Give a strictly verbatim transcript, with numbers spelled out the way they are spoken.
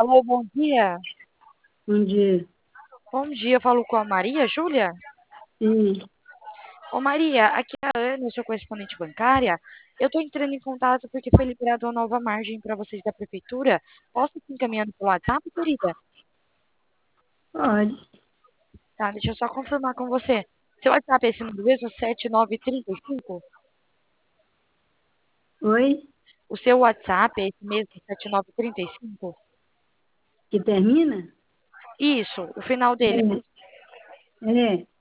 Alô, bom dia. Bom dia. Bom dia, eu falo com a Maria Júlia. Sim, Ô Maria, aqui é a Ana, eu sou correspondente bancária. Eu estou entrando em contato porque foi liberada uma nova margem para vocês da prefeitura. Posso te encaminhando pelo WhatsApp, querida? pode. Tá, deixa eu só confirmar com você. Seu WhatsApp é esse número mesmo, sete nove três cinco? Oi? O seu WhatsApp é esse mesmo, sete nove três cinco? Que termina? Isso, o final dele. É, é.